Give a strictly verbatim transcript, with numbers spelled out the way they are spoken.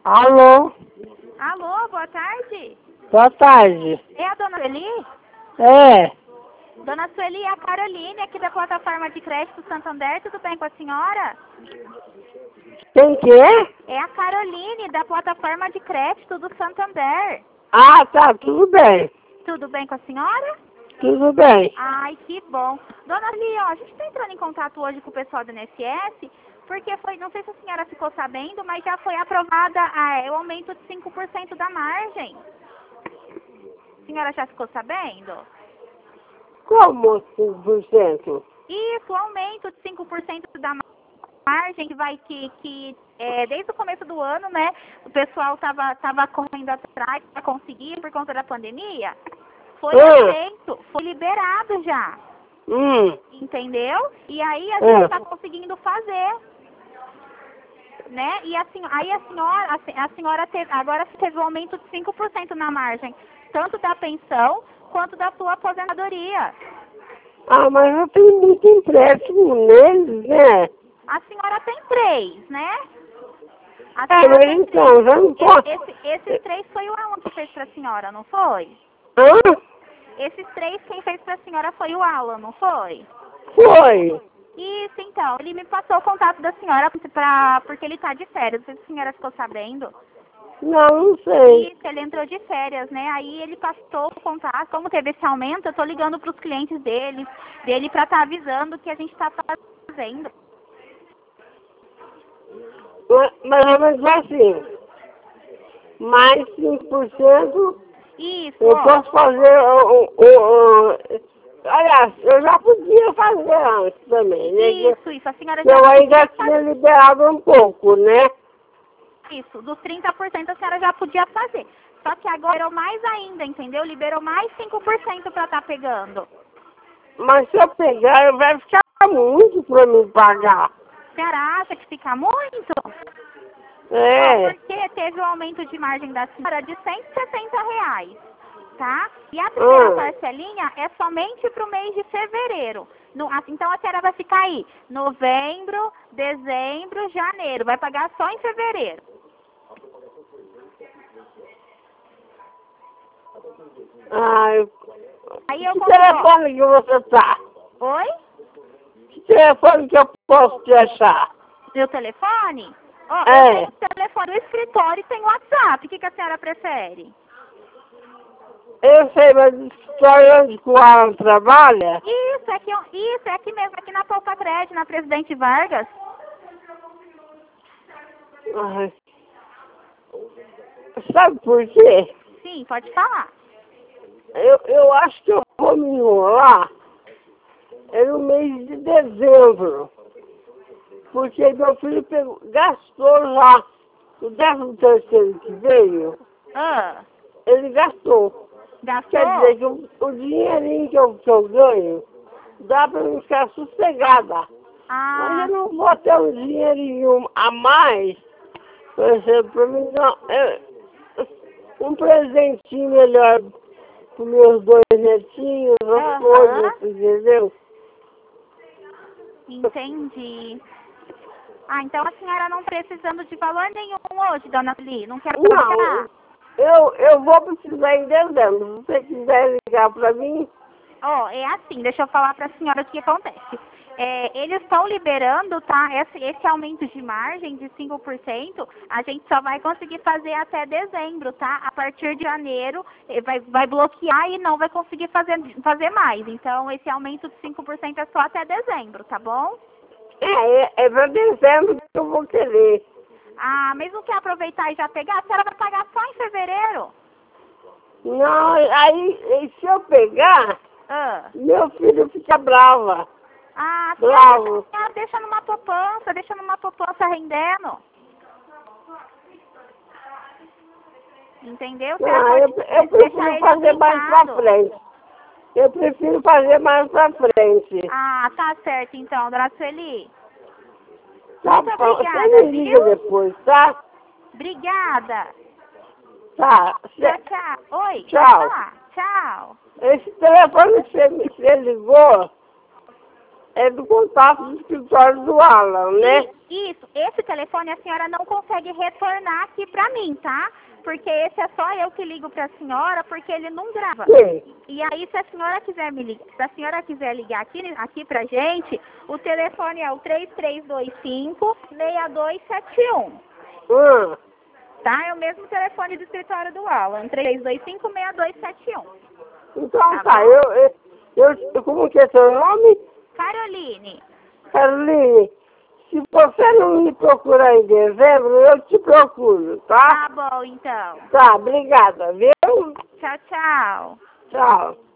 Alô? Alô, boa tarde. Boa tarde. É a dona Sueli? É. Dona Sueli, é a Caroline aqui da plataforma de crédito Santander. Tudo bem com a senhora? Quem que é? É a Caroline da plataforma de crédito do Santander. Ah, tá, tudo bem. Tudo bem com a senhora? Tudo bem. Ai, que bom. Dona Sueli, ó, a gente está entrando em contato hoje com o pessoal do I N S S, porque foi, não sei se a senhora ficou sabendo, mas já foi aprovada ah, é, o aumento de cinco por cento da margem. A senhora já ficou sabendo? Como cinco por cento? Isso, o aumento de cinco por cento da margem que vai que, que é, desde o começo do ano, né, o pessoal estava tava correndo atrás para conseguir por conta da pandemia. Foi Ah. aceito, foi liberado já, Hum. entendeu? E aí a Ah. gente está conseguindo fazer, né? E assim, aí a senhora, a, se- a senhora teve, agora teve um aumento de cinco por cento na margem, tanto da pensão quanto da sua aposentadoria. Ah, mas eu tenho muito empréstimo neles, né? A senhora tem três, né? A É, senhora mas tem então, três. já não posso. Esse, esse- esses três foi o Alan que fez pra senhora, não foi? Hã? Esses três quem fez pra senhora foi o Alan, não foi? Foi. Isso, então. Ele me passou o contato da senhora pra, porque ele tá de férias. Não sei se a senhora ficou sabendo. Não, não sei. Isso, ele entrou de férias, né? Aí ele passou o contato. Como teve esse aumento, eu tô ligando pros clientes dele, dele pra estar avisando que a gente tá fazendo. Mas, mas, mas assim, mais cinco por cento Isso, eu ó. posso fazer o, o, o, o- aliás, eu já podia fazer antes também, né? Que Isso, isso. A senhora já eu ainda podia tinha fazer. liberado um pouco, né? Isso, dos trinta por cento a senhora já podia fazer. Só que agora liberou mais ainda, entendeu? Liberou mais cinco por cento para estar pegando. Mas se eu pegar, vai ficar muito para me pagar. A senhora acha que fica muito? Ó, É. porque teve um aumento de margem da senhora de cento e sessenta reais, tá? E a primeira Hum. parcelinha é somente para o mês de fevereiro. No- a- então a senhora vai ficar aí novembro, dezembro, janeiro. Vai pagar só em fevereiro. Ai, Aí eu que coloco. telefone que você tá? Oi? Que telefone que eu posso te achar? Meu telefone? Ó, É. eu tenho o telefone do escritório e tenho o WhatsApp. O que, que a senhora prefere? Eu sei, mas o escritório onde que o Alan trabalha? Isso, é aqui, isso, é aqui mesmo, aqui na Poupa Crédito, na Presidente Vargas. Ai. Sabe por quê? Sim, pode falar. Eu, eu acho que eu vou me enrolar é no mês de dezembro. Porque meu filho pegou, gastou já o décimo terceiro que veio, Ah, ele gastou. gastou? Quer dizer que o, o dinheirinho que eu, que eu ganho dá para eu ficar sossegada. Mas Ah, eu não vou ter um dinheirinho a mais, por exemplo, para mim não, é, um presentinho melhor para meus dois netinhos, as Aham. coisas, entendeu? entendi. Ah, então a senhora não precisando de valor nenhum hoje, dona Li, não quer Não, aproveitar? eu, eu vou precisar em dezembro. Se você quiser ligar para mim, Ó, é assim, deixa eu falar para a senhora o que acontece. É, eles estão liberando, tá? Esse, esse aumento de margem de cinco por cento, a gente só vai conseguir fazer até dezembro, tá? A partir de janeiro, eh, vai, vai bloquear e não vai conseguir fazer, fazer mais. Então, esse aumento de cinco por cento é só até dezembro, tá bom? é, é, é para dezembro que eu vou querer. Ah, mesmo que aproveitar e já pegar, a senhora vai pagar só em fevereiro. Não, aí, e se eu pegar, Ah, meu filho fica brava. ah a Bravo. senhora deixa, ah, deixa numa poupança, deixa numa poupança rendendo. Entendeu? A senhora Não, eu, pode eu deixar prefiro ele fazer mais pra aplicado. frente. Eu prefiro fazer mais pra frente. Ah, tá certo então, dona Sueli. Tá Muito bom, obrigada, você me liga viu? depois, tá? Obrigada. Tá. Tchau, Cê- tchau. Oi, Tchau. pode falar. Tchau. Esse telefone que você, me- você ligou é do contato do escritório do Alan, né? Isso, esse telefone a senhora não consegue retornar aqui pra mim, tá? Porque esse é só eu que ligo pra senhora, porque ele não grava. Sim. E aí, se a senhora quiser me ligar, se a senhora quiser ligar aqui, aqui pra gente, o telefone é o três três dois cinco, seis dois sete um. Hum. Tá? É o mesmo telefone do escritório do Alan, três dois cinco, seis dois sete um. Então Tá tá, bom? eu, eu, eu. Como que é seu nome? Caroline. Caroline. Se você não me procurar em dezembro, eu te procuro, tá? Tá bom, então. Tá, obrigada, viu? Tchau, tchau. Tchau.